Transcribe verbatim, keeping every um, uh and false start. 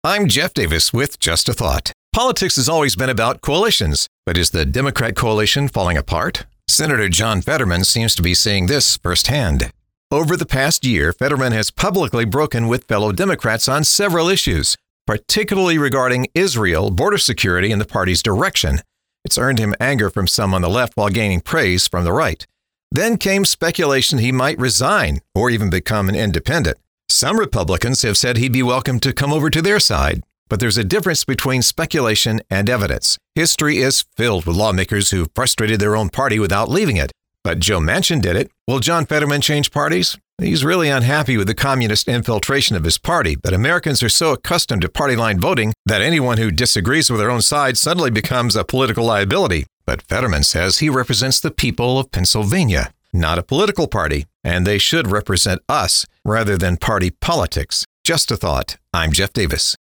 I'm Jeff Davis with Just a Thought. Politics has always been about coalitions, but is the Democrat coalition falling apart? Senator John Fetterman seems to be seeing this firsthand. Over the past year, Fetterman has publicly broken with fellow Democrats on several issues, particularly regarding Israel, border security, and the party's direction. It's earned him anger from some on the left while gaining praise from the right. Then came speculation he might resign or even become an independent. Some Republicans have said he'd be welcome to come over to their side, but there's a difference between speculation and evidence. History is filled with lawmakers who frustrated their own party without leaving it. But Joe Manchin did it. Will John Fetterman change parties? He's really unhappy with the communist infiltration of his party, but Americans are so accustomed to party line voting that anyone who disagrees with their own side suddenly becomes a political liability. But Fetterman says he represents the people of Pennsylvania, not a political party, and they should represent us rather than party politics. Just a thought. I'm Jeff Davis.